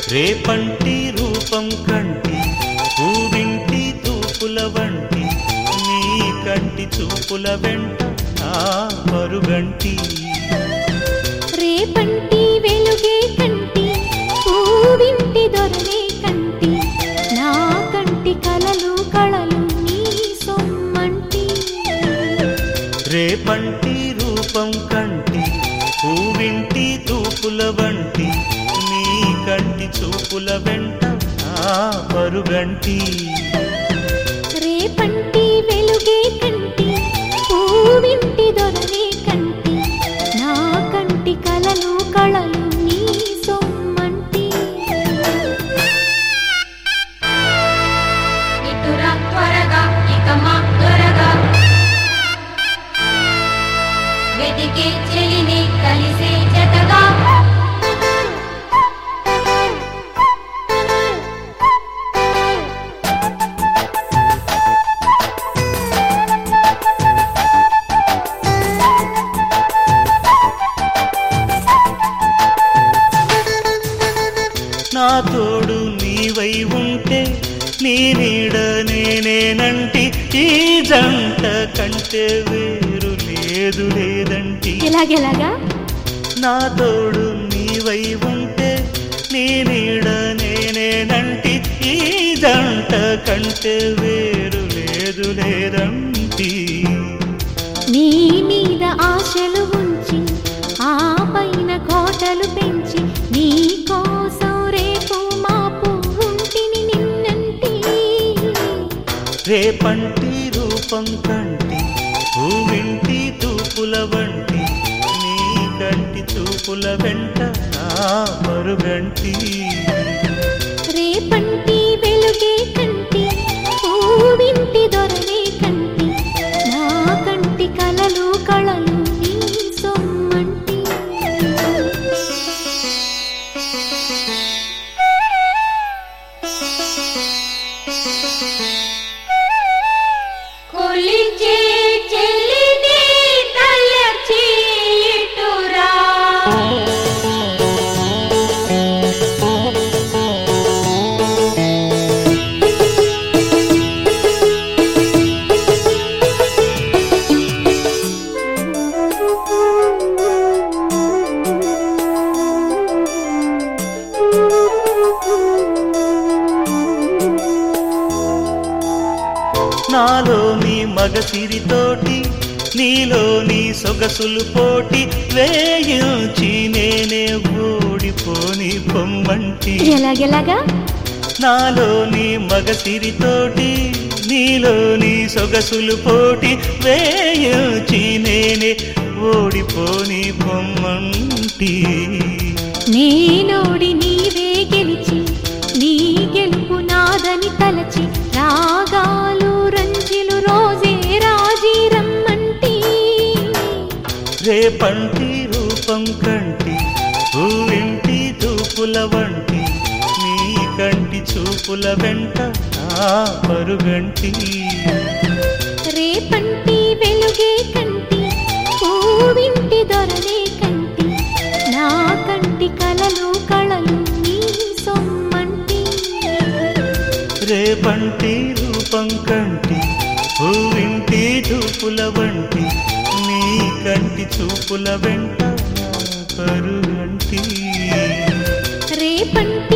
రేపంటి రూపం కంటి పూవింటి తూపుల వంటి నీ కంటి చూపుల వెంట నా పరుగంటి రేపంటి వెలుగే కంటి పూవింటి దొరనే కంటి నా కంటి కలలు కళలు నీ సొమ్మంటి రేపంటి రూపం కంటి పూవింటి తూపుల వంటి నీ కంటి చూపుల వెంట నా పరుగంటి రేపంటి వెలుగే కంటి పూవింటి దొరనే కంటి నా కంటి కలలు కళలు నీ సొమ్మంటి ఇటురా త్వరగా ఇక మా త్వరగా వెతికే చెలిని కలిసే జతగా నా తోడు నీవై ఉంటే నీ నీడ నేనేనంటి ఈ జంట కంటే వేరు లేదు లేదంటి ఎలాగెలాగా నా తోడు నీవై ఉంటే నీ నీడ నేనేనంటి ఈ జంట కంటే వేరు లేదు లేదంటి నీ మీద ఆశలు ఉంచి ఆ పైన కోటలు పెంచి నీ కోసం రేపు మాపు ఉంటిని నిన్నంటి రేపంటి రూపం కంటి పూవింటి తూపుల వంటి నీ కంటి చూపుల వెంట నా పరుగంటి రేపంటి వెలుగే కంటి పూవింటి దొరనే కంటి నా కంటి కలలు కళలు నీ సొమ్మంటి కొలిచే చెలిని తలచి ఇటురా నాలోని మగసిరితోటి నీలోని సొగసులు పోటి వేయించి నేనే ఓడిపోని పొమ్మంటి ఎలాగెలాగా నాలోని మగసిరితోటి నీలోని సొగసులు పోటి వేయించి నేనే ఓడిపోని పొమ్మంటి నేనోడి నీవే గెలిచి నీ గెలుపు నాదని తలచి రాగాలు రంజిలు రోజే రాజీ రమ్మంటి రేపంటి రూపం కంటి పూవింటి తూపుల వంటి నీ కంటి చూపుల వెంట నా పరుగంటి రేపంటి వెలుగే కంటి పూవింటి దొరనే కంటి నా కంటి కలలు కళలు నీ సొమ్మంటి రేపంటి రూపం కంటి పూవింటి తూపుల వంటి నీ కంటి చూపుల వెంట నా పరుగంటి రేపంటి